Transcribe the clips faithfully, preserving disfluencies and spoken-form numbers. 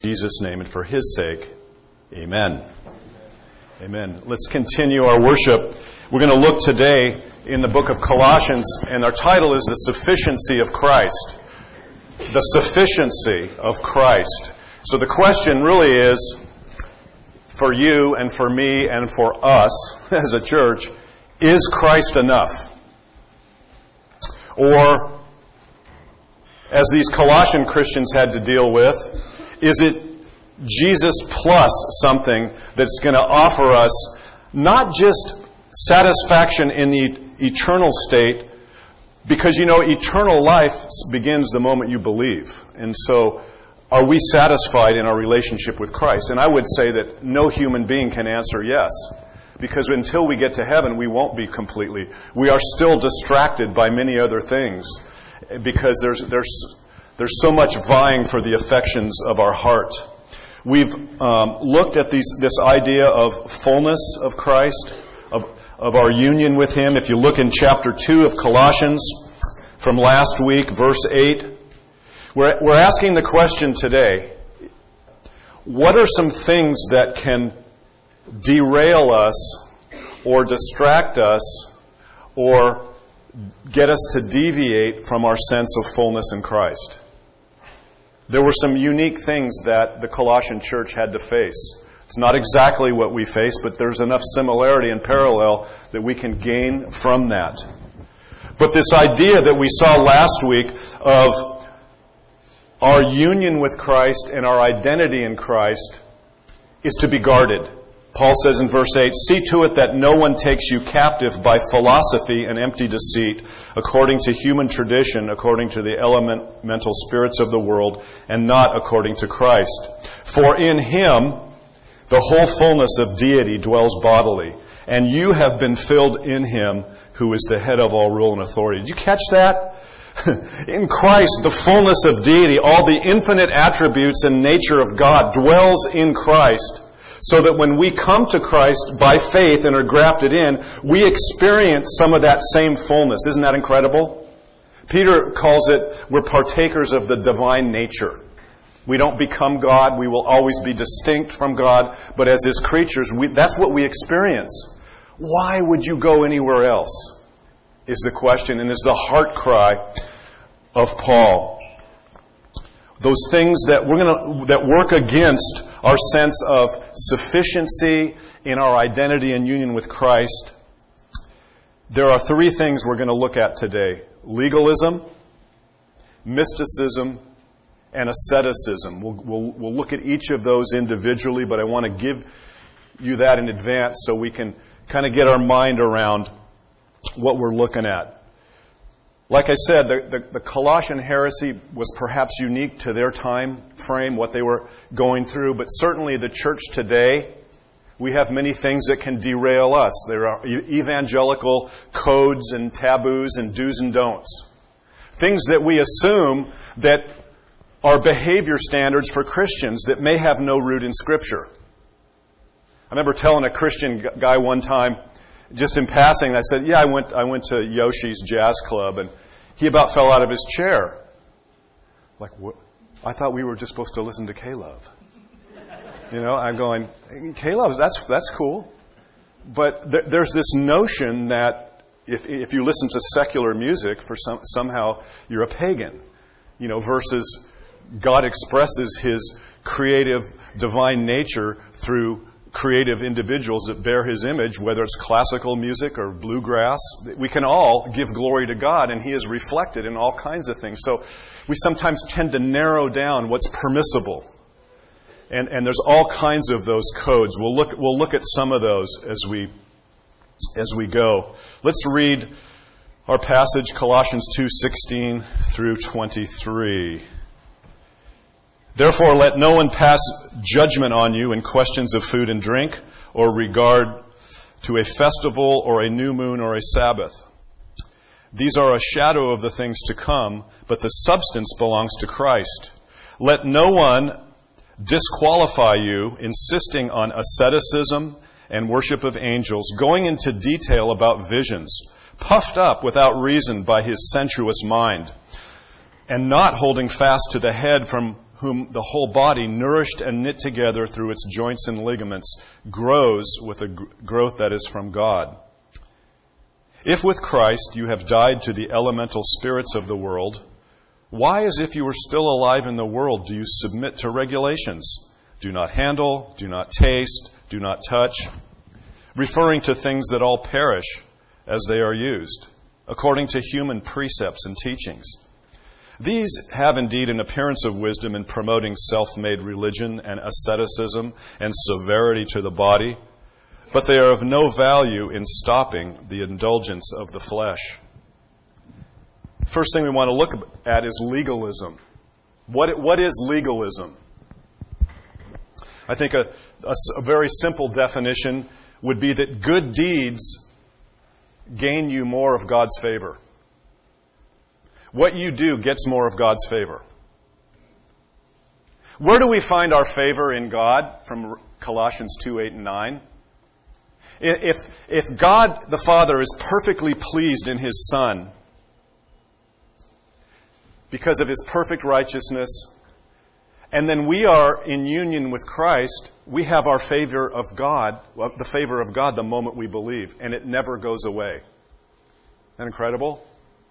Jesus' name and for His sake, amen. Amen. Let's continue our worship. We're going to look today in the book of Colossians, and our title is The Sufficiency of Christ. The Sufficiency of Christ. So the question really is, for you and for me and for us as a church, is Christ enough? Or, as these Colossian Christians had to deal with, is it Jesus plus something that's going to offer us not just satisfaction in the eternal state, because, you know, eternal life begins the moment you believe. And so, are we satisfied in our relationship with Christ? And I would say that no human being can answer yes. Because until we get to heaven, we won't be completely. We are still distracted by many other things. Because there's there's there's so much vying for the affections of our heart. We've um, looked at these this idea of fullness of Christ, of of our union with Him. If you look in chapter two of Colossians from last week, verse eight, we're, we're asking the question today, what are some things that can derail us or distract us or get us to deviate from our sense of fullness in Christ? There were some unique things that the Colossian church had to face. It's not exactly what we face, but there's enough similarity and parallel that we can gain from that. But this idea that we saw last week of our union with Christ and our identity in Christ is to be guarded. Paul says in verse eight, "See to it that no one takes you captive by philosophy and empty deceit, according to human tradition, according to the elemental spirits of the world, and not according to Christ. For in Him the whole fullness of deity dwells bodily, and you have been filled in Him who is the head of all rule and authority." Did you catch that? In Christ, the fullness of deity, all the infinite attributes and nature of God dwells in Christ, so that when we come to Christ by faith and are grafted in, we experience some of that same fullness. Isn't that incredible? Peter calls it, we're partakers of the divine nature. We don't become God. We will always be distinct from God. But as His creatures, we, that's what we experience. Why would you go anywhere else? Is the question, and is the heart cry of Paul. Those things that we're going to that work against our sense of sufficiency in our identity and union with Christ. There are three things we're going to look at today: legalism, mysticism, and asceticism. We'll, we'll, we'll look at each of those individually, but I want to give you that in advance so we can kind of get our mind around what we're looking at. Like I said, the, the, the Colossian heresy was perhaps unique to their time frame, what they were going through, but certainly the church today, we have many things that can derail us. There are evangelical codes and taboos and do's and don'ts. Things that we assume that are behavior standards for Christians that may have no root in Scripture. I remember telling a Christian guy one time, just in passing, I said, yeah, I went I went to Yoshi's Jazz Club, and he about fell out of his chair. Like, what? I thought we were just supposed to listen to K-Love. You know, I'm going, K-Love, that's that's cool. But th- there's this notion that if if you listen to secular music, for some, somehow you're a pagan. You know, versus God expresses His creative, divine nature through creative individuals that bear His image, whether it's classical music or bluegrass. We can all give glory to God, and He is reflected in all kinds of things. So we sometimes tend to narrow down what's permissible. And and there's all kinds of those codes. We'll look we'll look at some of those as we as we go. Let's read our passage, Colossians two sixteen through twenty-three. "Therefore, let no one pass judgment on you in questions of food and drink, or regard to a festival, or a new moon, or a Sabbath. These are a shadow of the things to come, but the substance belongs to Christ. Let no one disqualify you, insisting on asceticism and worship of angels, going into detail about visions, puffed up without reason by his sensuous mind, and not holding fast to the head, from whom the whole body, nourished and knit together through its joints and ligaments, grows with a g- growth that is from God. If with Christ you have died to the elemental spirits of the world, why, as if you were still alive in the world, do you submit to regulations? Do not handle, do not taste, do not touch, referring to things that all perish as they are used, according to human precepts and teachings. These have indeed an appearance of wisdom in promoting self-made religion and asceticism and severity to the body, but they are of no value in stopping the indulgence of the flesh. First thing we want to look at is legalism. What, what is legalism? I think a, a, a very simple definition would be that good deeds gain you more of God's favor. What you do gets more of God's favor. Where do we find our favor in God? From Colossians two, eight, and nine. If, if God the Father is perfectly pleased in His Son because of His perfect righteousness, and then we are in union with Christ, we have our favor of God, the favor of God the moment we believe, and it never goes away. Isn't that incredible?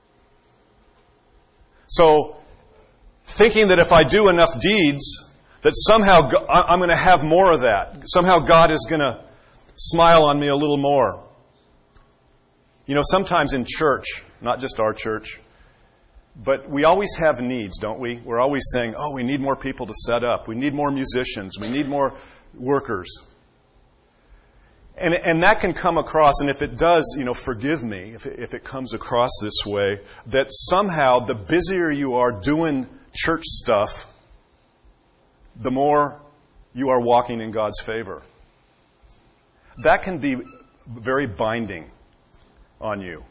So, thinking that if I do enough deeds, that somehow I'm going to have more of that. Somehow God is going to smile on me a little more. You know, sometimes in church, not just our church, but we always have needs, don't we? We're always saying, oh, we need more people to set up. We need more musicians. We need more workers. And, and that can come across, and if it does, you know, forgive me if it, if it comes across this way, that somehow the busier you are doing church stuff, the more you are walking in God's favor. That can be very binding on you.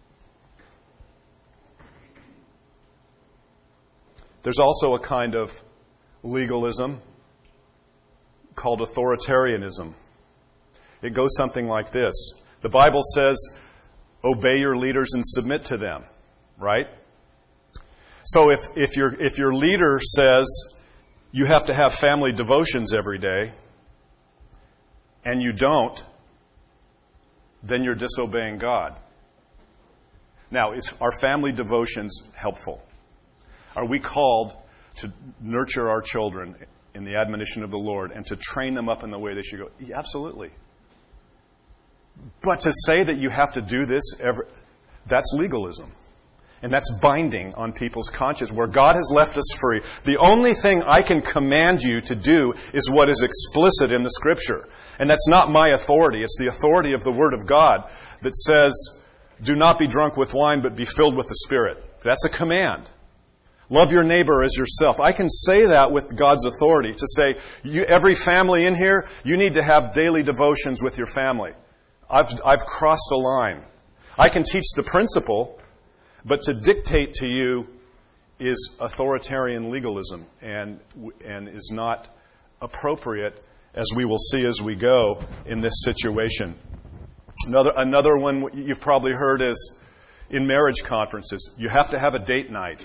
There's also a kind of legalism called authoritarianism. It goes something like this. The Bible says, obey your leaders and submit to them, right? So if, if, your, if your leader says you have to have family devotions every day, and you don't, then you're disobeying God. Now, is our family devotions helpful? Are we called to nurture our children in the admonition of the Lord and to train them up in the way they should go? Yeah, absolutely. But to say that you have to do this, every, that's legalism. And that's binding on people's conscience, where God has left us free. The only thing I can command you to do is what is explicit in the Scripture. And that's not my authority. It's the authority of the Word of God that says, do not be drunk with wine, but be filled with the Spirit. That's a command. Love your neighbor as yourself. I can say that with God's authority, to say, you, every family in here, you need to have daily devotions with your family. I've, I've crossed a line. I can teach the principle, but to dictate to you is authoritarian legalism and, and is not appropriate, as we will see as we go in this situation. Another, another one you've probably heard is in marriage conferences, you have to have a date night.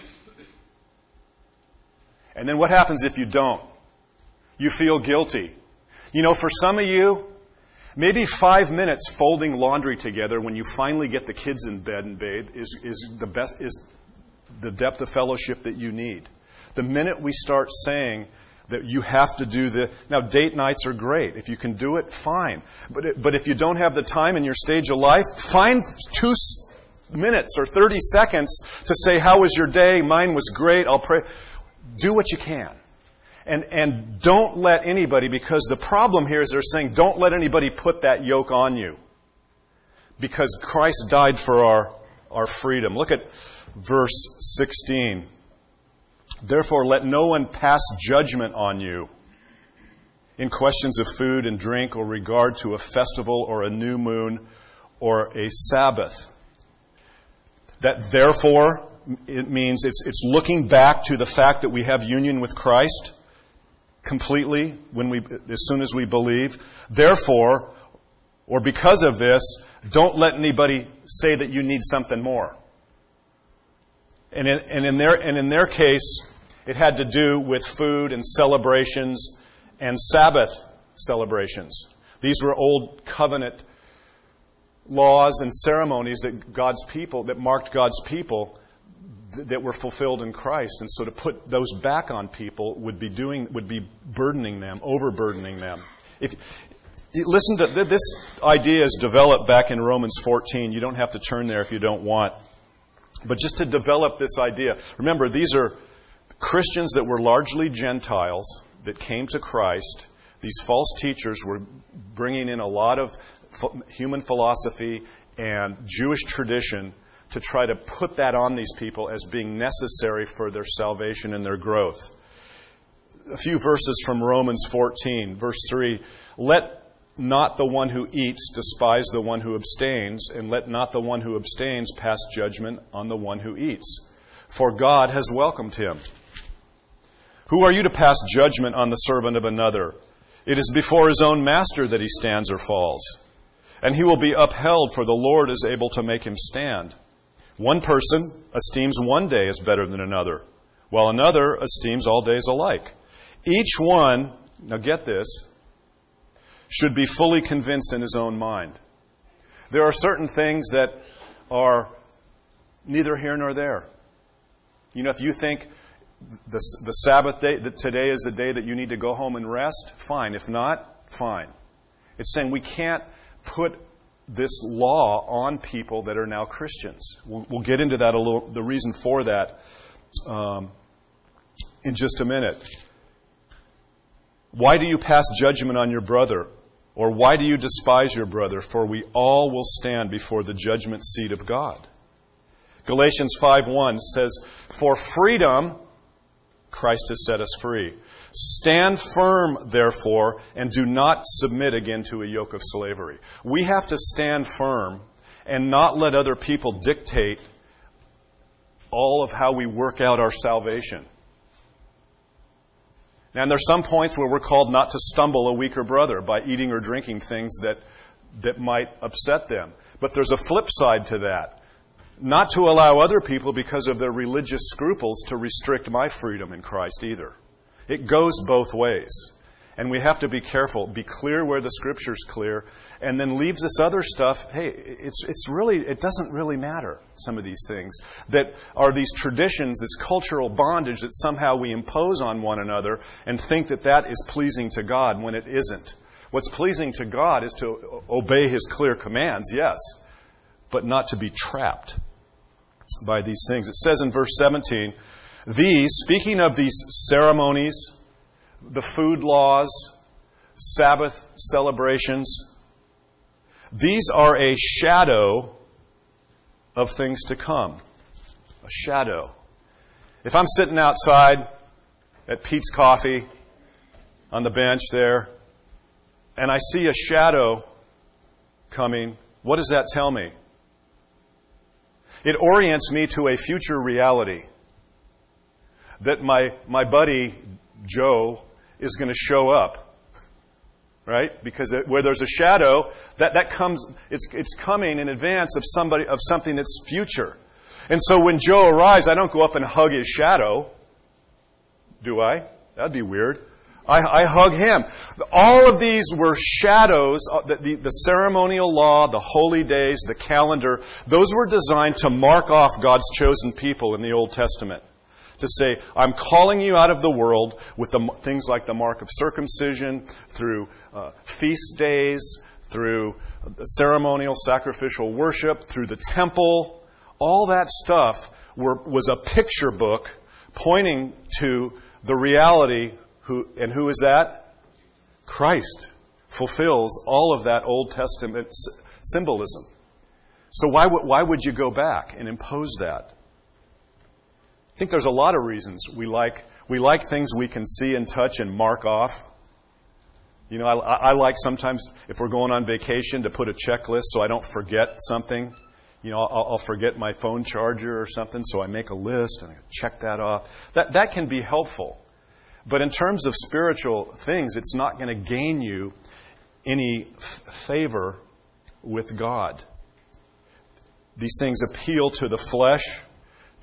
And then what happens if you don't? You feel guilty. You know, for some of you, maybe five minutes folding laundry together when you finally get the kids in bed and bathe is, is the best, is the depth of fellowship that you need. The minute we start saying that you have to do the, now date nights are great. If you can do it, fine. But it, but if you don't have the time in your stage of life, find two minutes or thirty seconds to say, how was your day? Mine was great. I'll pray. Do what you can. And and don't let anybody, because the problem here is they're saying, don't let anybody put that yoke on you. Because Christ died for our, our freedom. Look at verse sixteen. Therefore, let no one pass judgment on you in questions of food and drink, or regard to a festival or a new moon or a Sabbath. That therefore, it means it's it's looking back to the fact that we have union with Christ completely when we as soon as we believe. Therefore, or because of this, don't let anybody say that you need something more. And in, and in their and in their case, It had to do with food and celebrations and Sabbath celebrations. These were old covenant laws and ceremonies that God's people, that marked God's people, th- that were fulfilled in Christ. And so to put those back on people would be doing, would be burdening them, overburdening them. If you listen to th- this idea is developed back in Romans fourteen. You don't have to turn there if you don't want. But just to develop this idea, remember, these are Christians that were largely Gentiles that came to Christ. These false teachers were bringing in a lot of human philosophy and Jewish tradition to try to put that on these people as being necessary for their salvation and their growth. A few verses from Romans fourteen, verse three. Let not the one who eats despise the one who abstains, and let not the one who abstains pass judgment on the one who eats. For God has welcomed him. Who are you to pass judgment on the servant of another? It is before his own master that he stands or falls. And he will be upheld, for the Lord is able to make him stand. One person esteems one day as better than another, while another esteems all days alike. Each one, now get this, should be fully convinced in his own mind. There are certain things that are neither here nor there. You know, if you think the, the Sabbath day, that today is the day that you need to go home and rest, fine. If not, fine. It's saying we can't put this law on people that are now Christians. We'll, we'll get into that a little, the reason for that um, in just a minute. Why do you pass judgment on your brother? Or why do you despise your brother? For we all will stand before the judgment seat of God. Galatians five one says, for freedom, Christ has set us free. Stand firm, therefore, and do not submit again to a yoke of slavery. We have to stand firm and not let other people dictate all of how we work out our salvation. And there's some points where we're called not to stumble a weaker brother by eating or drinking things that, that might upset them. But there's a flip side to that. Not to allow other people, because of their religious scruples, to restrict my freedom in Christ either. It goes both ways. And we have to be careful, be clear where the Scripture's clear, and then leave this other stuff. Hey, it's it's really, it doesn't really matter, some of these things, that are these traditions, this cultural bondage that somehow we impose on one another and think that that is pleasing to God when it isn't. What's pleasing to God is to obey His clear commands, yes, but not to be trapped by these things. It says in verse seventeen, these, speaking of these ceremonies, the food laws, Sabbath celebrations, these are a shadow of things to come. A shadow. If I'm sitting outside at Pete's Coffee on the bench there, and I see a shadow coming, what does that tell me? It orients me to a future reality. That my, my buddy Joe is going to show up, right? Because it, where there's a shadow, that, that comes, it's, it's coming in advance of somebody, of something that's future. And so when Joe arrives, I don't go up and hug his shadow, do I? That'd be weird. I, I hug him. All of these were shadows, the, the, the ceremonial law, the holy days, the calendar, those were designed to mark off God's chosen people in the Old Testament. To say, I'm calling you out of the world with the things like the mark of circumcision, through uh, feast days, through ceremonial sacrificial worship, through the temple. All that stuff were, was a picture book pointing to the reality. Who, and who is that? Christ fulfills all of that Old Testament symbolism. So why would, why would you go back and impose that? I think there's a lot of reasons we like we like things we can see and touch and mark off. You know, I, I like sometimes if we're going on vacation to put a checklist so I don't forget something. You know, I'll, I'll forget my phone charger or something, so I make a list and I check that off. That that can be helpful, but in terms of spiritual things, it's not going to gain you any f- favor with God. These things appeal to the flesh,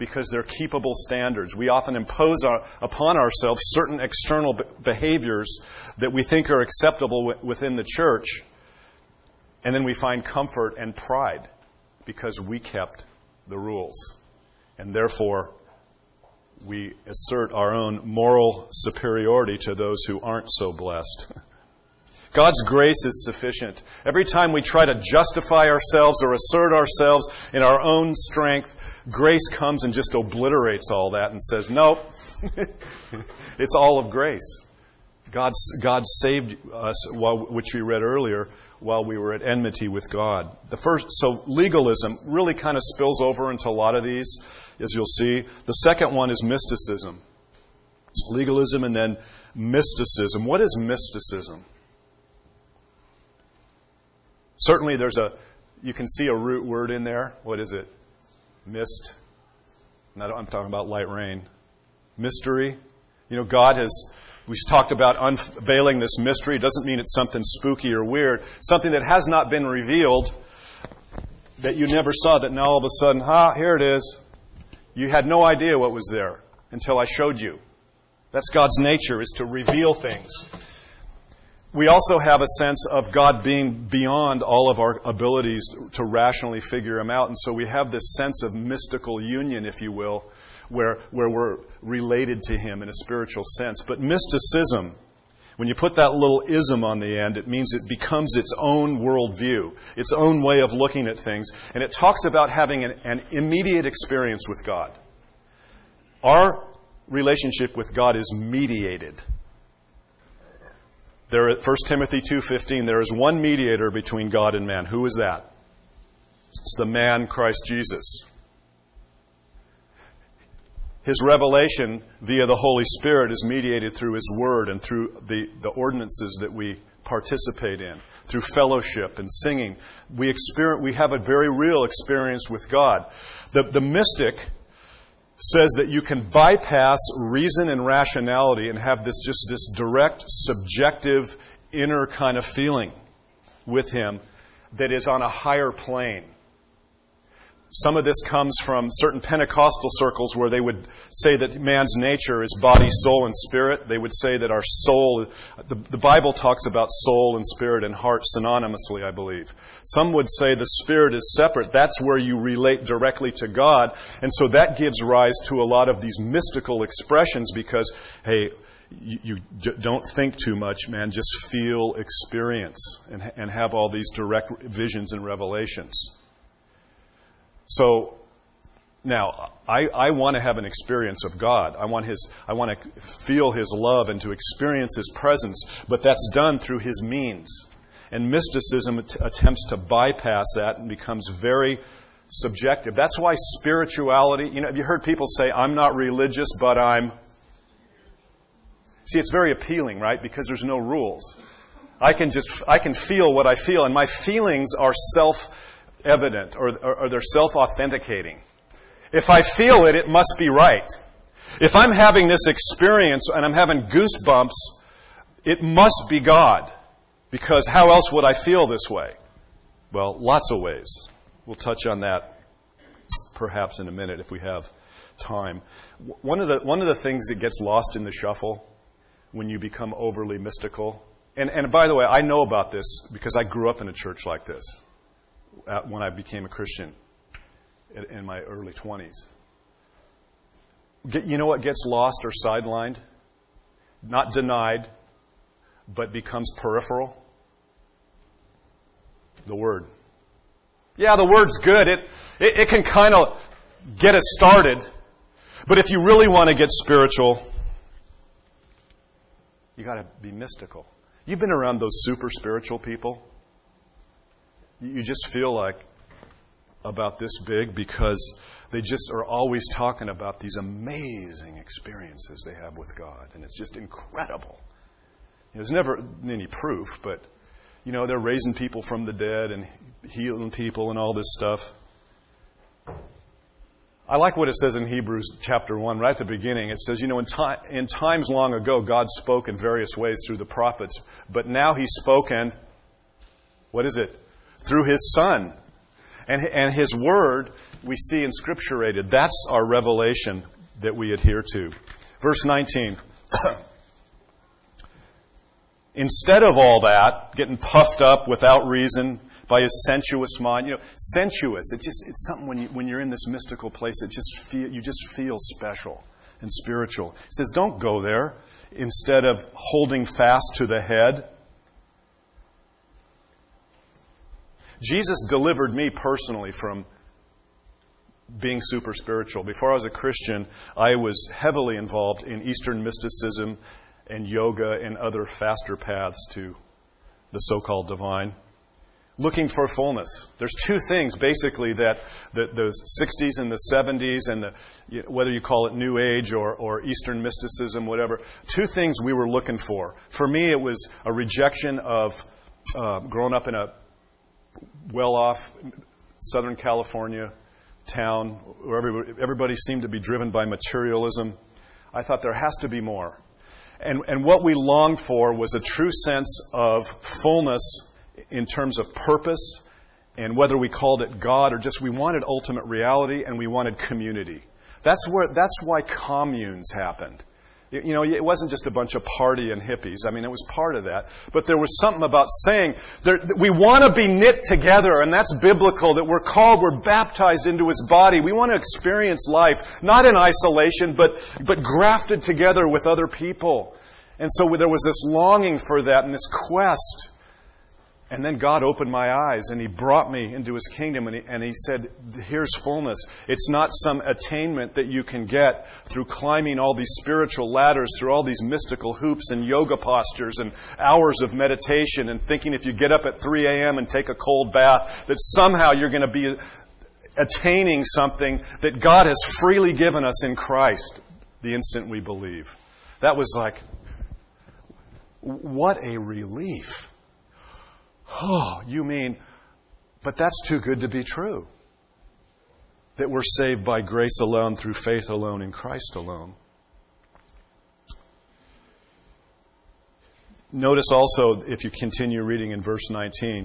because they're keepable standards. We often impose our, upon ourselves certain external be- behaviors that we think are acceptable w- within the church, and then we find comfort and pride because we kept the rules. And therefore, we assert our own moral superiority to those who aren't so blessed. God's grace is sufficient. Every time we try to justify ourselves or assert ourselves in our own strength, grace comes and just obliterates all that and says, nope, it's all of grace. God, God saved us, while, which we read earlier, while we were at enmity with God. The first, so legalism really kind of spills over into a lot of these, as you'll see. The second one is mysticism. Legalism and then mysticism. What is mysticism? Certainly there's a, you can see a root word in there. What is it? Mist. And I don't, I'm talking about light rain. Mystery. You know, God has, we talked about unveiling this mystery. It doesn't mean it's something spooky or weird. Something that has not been revealed, that you never saw, that now all of a sudden, ha, here it is. You had no idea what was there until I showed you. That's God's nature, is to reveal things. We also have a sense of God being beyond all of our abilities to rationally figure Him out. And so we have this sense of mystical union, if you will, where, where we're related to Him in a spiritual sense. But mysticism, when you put that little ism on the end, it means it becomes its own worldview, its own way of looking at things. And it talks about having an, an immediate experience with God. Our relationship with God is mediated. There, at First Timothy two fifteen, there is one mediator between God and man. Who is that? It's the man, Christ Jesus. His revelation via the Holy Spirit is mediated through His Word and through the, the ordinances that we participate in, through fellowship and singing. We experience, we have a very real experience with God. The, the mystic says that you can bypass reason and rationality and have this just this direct, subjective, inner kind of feeling with Him that is on a higher plane. Some of this comes from certain Pentecostal circles where they would say that man's nature is body, soul, and spirit. They would say that our soul, the, the Bible talks about soul and spirit and heart synonymously, I believe. Some would say the spirit is separate. That's where you relate directly to God. And so that gives rise to a lot of these mystical expressions because, hey, you, you don't think too much, man. Just feel, experience, and, and have all these direct visions and revelations. So now, I, I want to have an experience of God. I want His, I want to feel His love and to experience His presence, but that's done through His means. And mysticism att- attempts to bypass that and becomes very subjective. That's why spirituality, you know, have you heard people say, I'm not religious, but I'm... See, it's very appealing, right? Because there's no rules. I can just, I can feel what I feel, and my feelings are self evident, or, or, or they're self-authenticating. If I feel it, it must be right. If I'm having this experience and I'm having goosebumps, it must be God. Because how else would I feel this way? Well, lots of ways. We'll touch on that perhaps in a minute if we have time. One of the, one of the things that gets lost in the shuffle when you become overly mystical, and, and by the way, I know about this because I grew up in a church like this when I became a Christian in my early twenties. You know what gets lost or sidelined? Not denied, but becomes peripheral? The Word. Yeah, the Word's good. It, it, it can kind of get us started. But if you really want to get spiritual, you got to be mystical. You've been around those super spiritual people. You just feel like about this big because they just are always talking about these amazing experiences they have with God. And it's just incredible. You know, there's never any proof, but, you know, they're raising people from the dead and healing people and all this stuff. I like what it says in Hebrews chapter one, right at the beginning. It says, you know, in, time, in times long ago, God spoke in various ways through the prophets, but now He's spoken, what is it? Through His Son. And, and His Word, we see inscripturated. That's our revelation that we adhere to. Verse nineteen. Instead of all that, getting puffed up without reason by his sensuous mind, you know, sensuous, it just, it's something when, you, when you're in this mystical place, it just feel, you just feel special and spiritual. He says, don't go there. Instead of holding fast to the head. Jesus delivered me personally from being super spiritual. Before I was a Christian, I was heavily involved in Eastern mysticism and yoga and other faster paths to the so-called divine. Looking for fullness. There's two things basically that the, the sixties and the seventies and the, whether you call it New Age or, or Eastern mysticism, whatever, two things we were looking for. For me, it was a rejection of uh, growing up in a well-off Southern California town where everybody, everybody seemed to be driven by materialism. I thought there has to be more. And, and what we longed for was a true sense of fullness in terms of purpose, and whether we called it God or just we wanted ultimate reality and we wanted community. That's where that's why communes happened. You know, it wasn't just a bunch of party and hippies. I mean, it was part of that. But there was something about saying there, we want to be knit together, and that's biblical, that we're called, we're baptized into His body. We want to experience life, not in isolation, but, but grafted together with other people. And so there was this longing for that and this quest. And then God opened my eyes and He brought me into His kingdom and he, and he said, here's fullness. It's not some attainment that you can get through climbing all these spiritual ladders, through all these mystical hoops and yoga postures and hours of meditation and thinking if you get up at three a.m. and take a cold bath, that somehow you're going to be attaining something that God has freely given us in Christ the instant we believe. That was like, what a relief. Oh, you mean, but that's too good to be true. That we're saved by grace alone, through faith alone, in Christ alone. Notice also, if you continue reading in verse nineteen,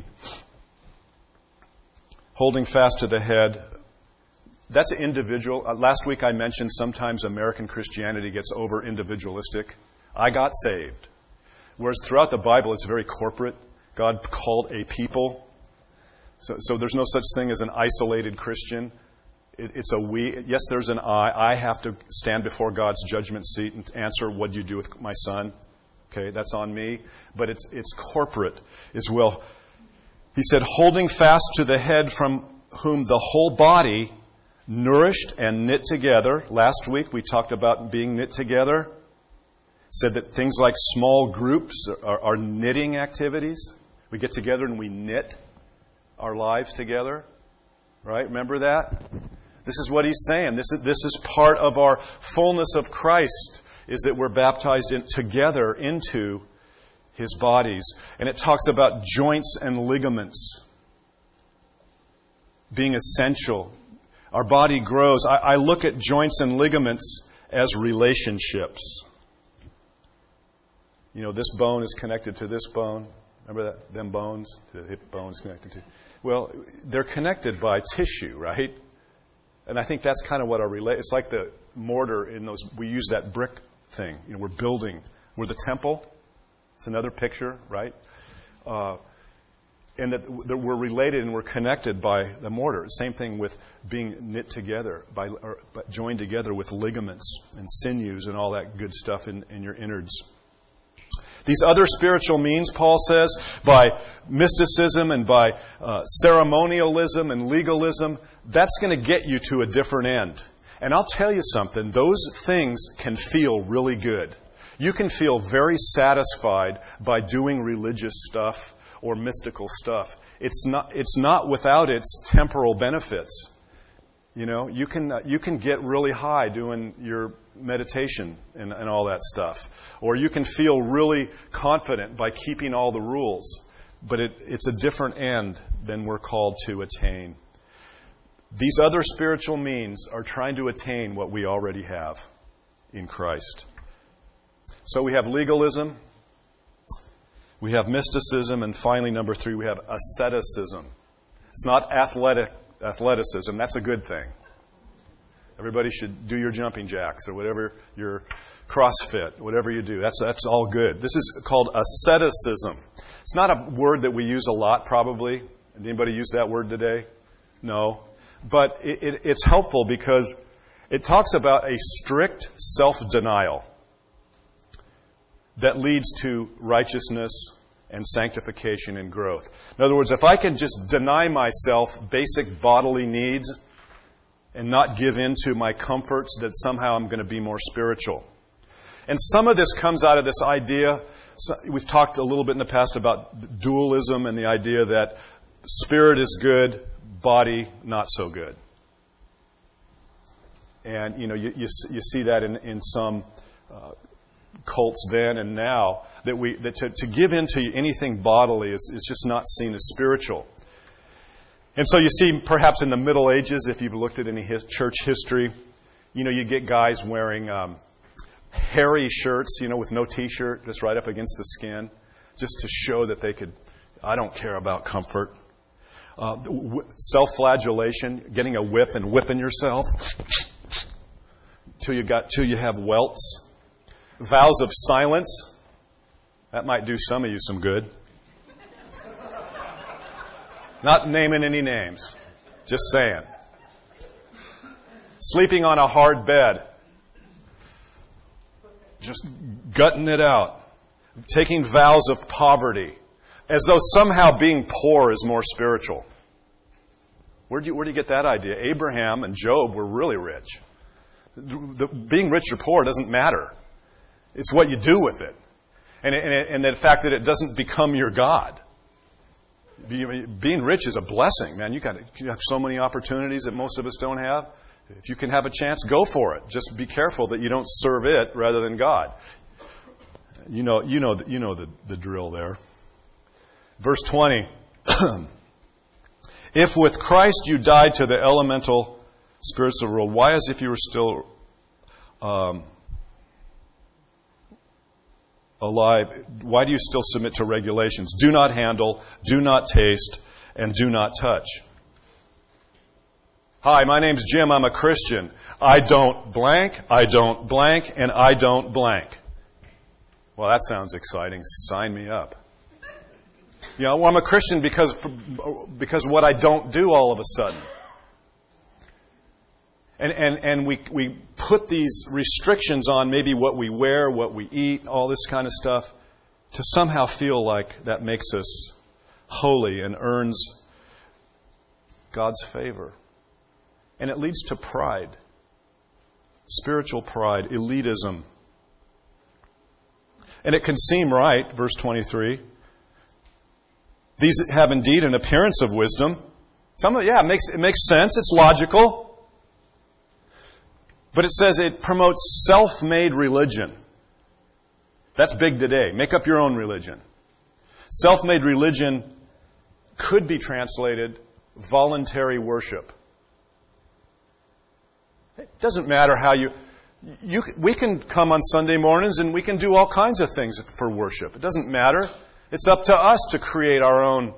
holding fast to the head, that's individual. Uh, last week I mentioned sometimes American Christianity gets over individualistic. I got saved. Whereas throughout the Bible it's very corporate. God called a people. So, so there's no such thing as an isolated Christian. It, it's a we. Yes, there's an I. I have to stand before God's judgment seat and answer, what did you do with my son? Okay, that's on me. But it's it's corporate as well. He said, holding fast to the head, from whom the whole body, nourished and knit together. Last week we talked about being knit together. Said that things like small groups are, are knitting activities. We get together and we knit our lives together. Right? Remember that? This is what he's saying. This is, this is part of our fullness of Christ, is that we're baptized in, together into His bodies. And it talks about joints and ligaments being essential. Our body grows. I, I look at joints and ligaments as relationships. You know, this bone is connected to this bone. Remember that? Them bones? The hip bone is connected to. Well, they're connected by tissue, right? And I think that's kind of what our relate. It's like the mortar in those. We use that brick thing. You know, we're building. We're the temple. It's another picture, right? Uh, and that, that we're related and we're connected by the mortar. Same thing with being knit together, by or joined together with ligaments and sinews and all that good stuff in, in your innards. These other spiritual means, Paul says, by mysticism and by uh, ceremonialism and legalism, that's going to get you to a different end. And I'll tell you something, those things can feel really good. You can feel very satisfied by doing religious stuff or mystical stuff. It's not, it's not without its temporal benefits. You know, you can uh, you can get really high doing your meditation and, and all that stuff. Or you can feel really confident by keeping all the rules. But it, it's a different end than we're called to attain. These other spiritual means are trying to attain what we already have in Christ. So we have legalism, we have mysticism, and finally, number three, we have asceticism. It's not athletic athleticism. That's a good thing. Everybody should do your jumping jacks or whatever, your CrossFit, whatever you do. That's that's all good. This is called asceticism. It's not a word that we use a lot, probably. Anybody use that word today? No. But it, it, it's helpful because it talks about a strict self-denial that leads to righteousness and sanctification and growth. In other words, if I can just deny myself basic bodily needs and not give in to my comforts, that somehow I'm going to be more spiritual. And some of this comes out of this idea, so we've talked a little bit in the past about dualism and the idea that spirit is good, body not so good. And, you know, you, you, you see that in, in some uh, cults then and now, that we that to, to give into anything bodily is, is just not seen as spiritual. And so you see, perhaps in the Middle Ages, if you've looked at any his, church history, you know, you get guys wearing um, hairy shirts, you know, with no T-shirt, just right up against the skin, just to show that they could, I don't care about comfort. Uh, self-flagellation, getting a whip and whipping yourself till you got till you have welts. Vows of silence, that might do some of you some good. Not naming any names, just saying. Sleeping on a hard bed, just gutting it out. Taking vows of poverty, as though somehow being poor is more spiritual. Where do you, where do you get that idea? Abraham and Job were really rich. The, being rich or poor doesn't matter. It's what you do with it. And, and, and the fact that it doesn't become your God. Being rich is a blessing, man. You got you have so many opportunities that most of us don't have. If you can have a chance, go for it. Just be careful that you don't serve it rather than God. You know, you know, you know the, the drill there. Verse twenty. If with Christ you died to the elemental spirits of the world, why, as if you were still um, alive, why do you still submit to regulations? Do not handle, do not taste, and do not touch. Hi, my name's Jim. I'm a Christian. I don't blank, I don't blank, and I don't blank. Well, that sounds exciting. Sign me up. You know, well, I'm a Christian because because what I don't do all of a sudden. And and and we we put these restrictions on maybe what we wear, what we eat, all this kind of stuff, to somehow feel like that makes us holy and earns God's favor. And it leads to pride, spiritual pride, elitism. And it can seem right, verse twenty-three. These have indeed an appearance of wisdom. Some of it, yeah, it makes it makes sense. It's logical. But it says it promotes self-made religion. That's big today. Make up your own religion. Self-made religion could be translated voluntary worship. It doesn't matter how you... you we can come on Sunday mornings and we can do all kinds of things for worship. It doesn't matter. It's up to us to create our own.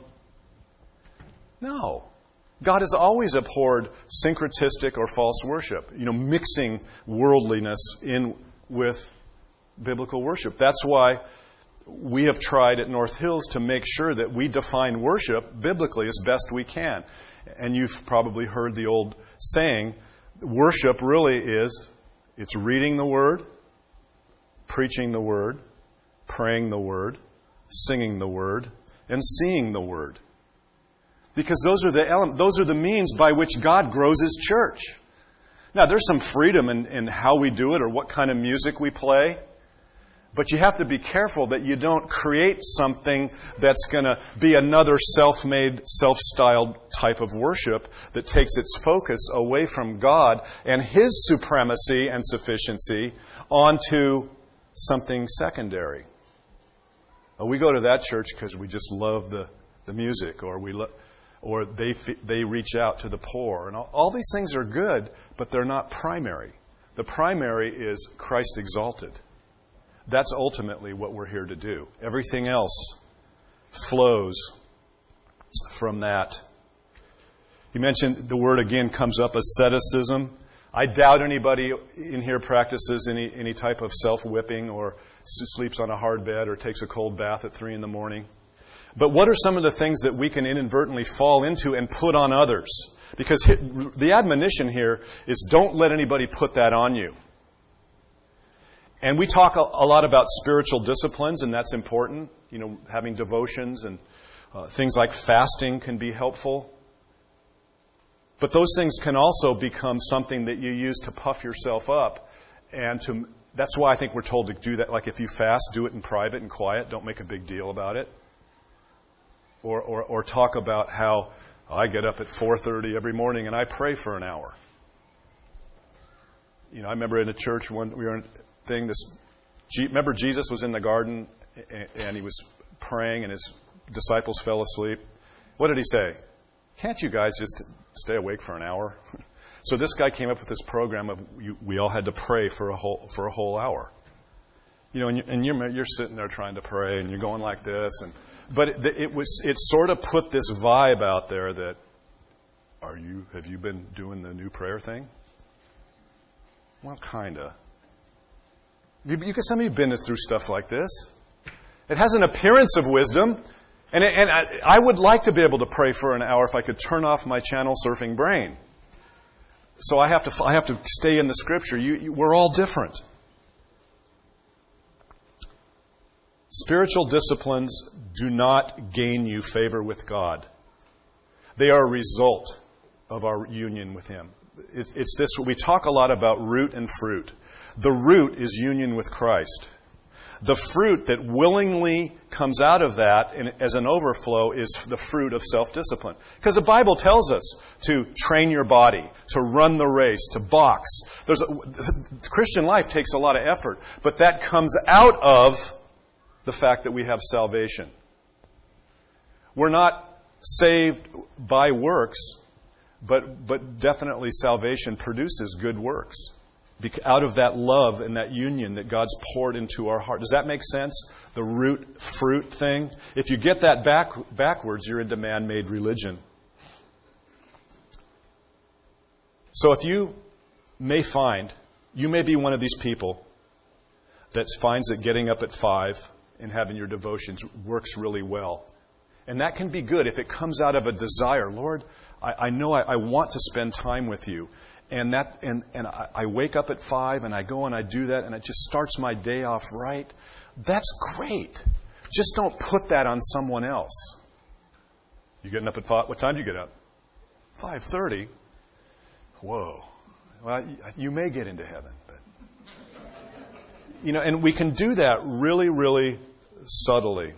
No. God has always abhorred syncretistic or false worship. You know, mixing worldliness in with biblical worship. That's why we have tried at North Hills to make sure that we define worship biblically as best we can. And you've probably heard the old saying, worship really is, it's reading the Word, preaching the Word, praying the Word, singing the Word, and seeing the Word. Because those are the ele- those are the means by which God grows His church. Now, there's some freedom in, in how we do it or what kind of music we play. But you have to be careful that you don't create something that's going to be another self-made, self-styled type of worship that takes its focus away from God and His supremacy and sufficiency onto something secondary. We go to that church because we just love the, the music, or we lo- or they they reach out to the poor, and all, all these things are good, but they're not primary. The primary is Christ exalted. That's ultimately what we're here to do. Everything else flows from that. He mentioned the word again comes up, asceticism. I doubt anybody in here practices any, any type of self-whipping or sleeps on a hard bed or takes a cold bath at three in the morning. But what are some of the things that we can inadvertently fall into and put on others? Because the admonition here is don't let anybody put that on you. And we talk a, a lot about spiritual disciplines, and that's important. You know, having devotions and uh, things like fasting can be helpful. But those things can also become something that you use to puff yourself up. And to that's why I think we're told to do that. Like if you fast, do it in private and quiet. Don't make a big deal about it. Or, or, or talk about how I get up at four thirty every morning and I pray for an hour. You know, I remember in a church when we were in a thing, this, remember Jesus was in the garden and he was praying and his disciples fell asleep. What did he say? Can't you guys just stay awake for an hour? So this guy came up with this program of you, we all had to pray for a whole for a whole hour. You know, and, you, and you're, you're sitting there trying to pray, and you're going like this, and but it, it was it sort of put this vibe out there that are you have you been doing the new prayer thing? Well, kinda. You, you some of you've been through stuff like this. It has an appearance of wisdom. And, and I, I would like to be able to pray for an hour if I could turn off my channel surfing brain. So I have to I have to stay in the Scripture. You, you, we're all different. Spiritual disciplines do not gain you favor with God. They are a result of our union with Him. It, it's this. We talk a lot about root and fruit. The root is union with Christ. The fruit that willingly comes out of that and as an overflow is the fruit of self-discipline. Because the Bible tells us to train your body, to run the race, to box. There's a, Christian life takes a lot of effort, but that comes out of the fact that we have salvation. We're not saved by works, but, but definitely salvation produces good works. Out of that love and that union that God's poured into our heart. Does that make sense? The root fruit thing? If you get that back, backwards, you're into man-made religion. So if you may find, you may be one of these people that finds that getting up at five and having your devotions works really well. And that can be good if it comes out of a desire. Lord, I, I know I, I want to spend time with you. And that, and, and I, I wake up at five and I go and I do that and it just starts my day off right. That's great. Just don't put that on someone else. You getting up at five? What time do you get up? five thirty. Whoa. Well, you may get into heaven, but you know, and we can do that really, really subtly.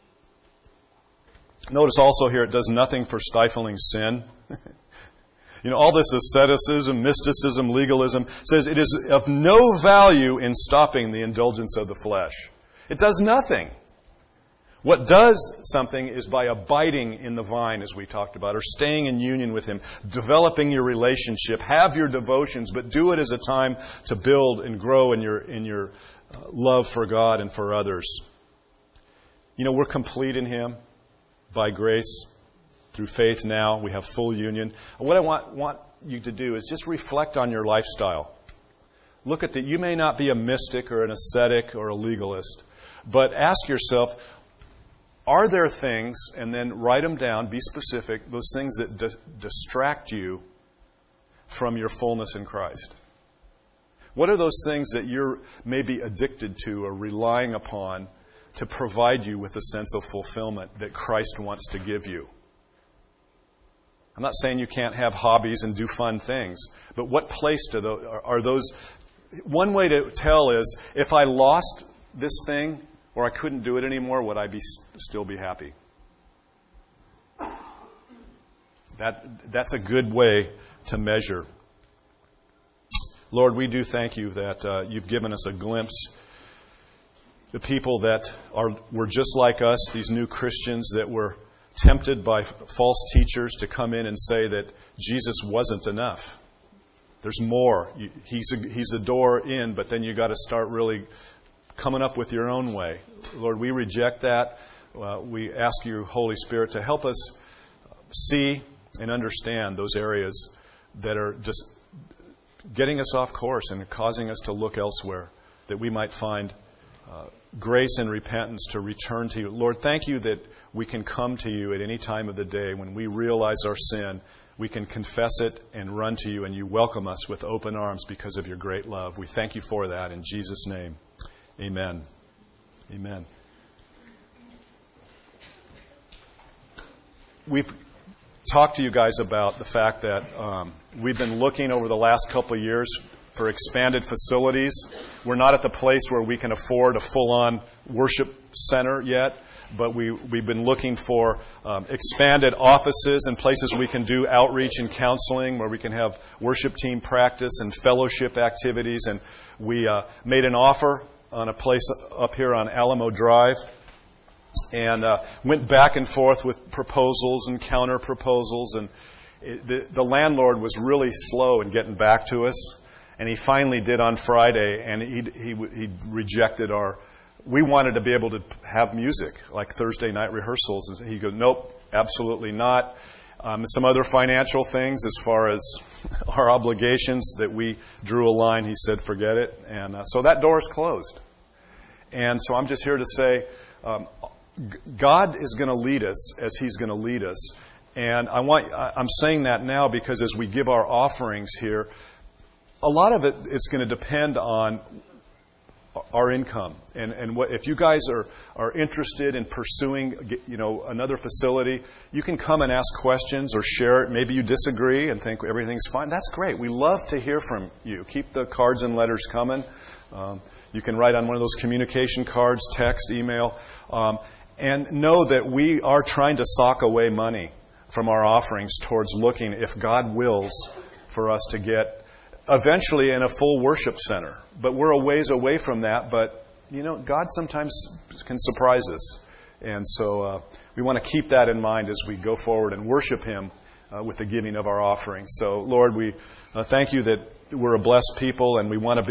Notice also here it does nothing for stifling sin. You know, all this asceticism, mysticism, legalism says it is of no value in stopping the indulgence of the flesh. It does nothing. What does something is by abiding in the vine, as we talked about, or staying in union with Him, developing your relationship, have your devotions, but do it as a time to build and grow in your in your love for God and for others. You know, we're complete in Him by grace. Through faith now, we have full union. What I want, want you to do is just reflect on your lifestyle. Look at that. You may not be a mystic or an ascetic or a legalist, but ask yourself, are there things, and then write them down, be specific, those things that di- distract you from your fullness in Christ? What are those things that you're maybe addicted to or relying upon to provide you with a sense of fulfillment that Christ wants to give you? I'm not saying you can't have hobbies and do fun things, but what place do those, are those? One way to tell is if I lost this thing or I couldn't do it anymore, would I be still be happy? That that's a good way to measure. Lord, we do thank you that uh, you've given us a glimpse. The people that are were just like us, these new Christians that were tempted by false teachers to come in and say that Jesus wasn't enough. There's more. He's a, he's the door in, but then you got to start really coming up with your own way. Lord, we reject that. Uh, we ask you, Holy Spirit, to help us see and understand those areas that are just getting us off course and causing us to look elsewhere, that we might find uh, grace and repentance to return to you. Lord, thank you that we can come to you at any time of the day when we realize our sin. We can confess it and run to you, and you welcome us with open arms because of your great love. We thank you for that in Jesus' name. Amen. Amen. We've talked to you guys about the fact that um, we've been looking over the last couple of years for expanded facilities. We're not at the place where we can afford a full-on worship center yet, but we, we've been looking for um, expanded offices and places we can do outreach and counseling, where we can have worship team practice and fellowship activities. And we uh, made an offer on a place up here on Alamo Drive, and uh, went back and forth with proposals and counter proposals. And it, the, the landlord was really slow in getting back to us, and he finally did on Friday, and he he, he rejected our. We wanted to be able to have music, like Thursday night rehearsals. And he goes, nope, absolutely not. Um, some other financial things as far as our obligations that we drew a line. He said, forget it. And uh, so that door is closed. And so I'm just here to say, um, God is going to lead us as He's going to lead us. And I want, I'm saying that now because as we give our offerings here, a lot of it is going to depend on our income. And and what, if you guys are, are interested in pursuing, you know, another facility, you can come and ask questions or share it. Maybe you disagree and think everything's fine. That's great. We love to hear from you. Keep the cards and letters coming. Um, you can write on one of those communication cards, text, email. Um, and know that we are trying to sock away money from our offerings towards looking, if God wills, for us to get eventually in a full worship center. But we're a ways away from that. But, you know, God sometimes can surprise us. And so uh, we want to keep that in mind as we go forward and worship Him uh, with the giving of our offerings. So, Lord, we uh, thank you that we're a blessed people, and we want to be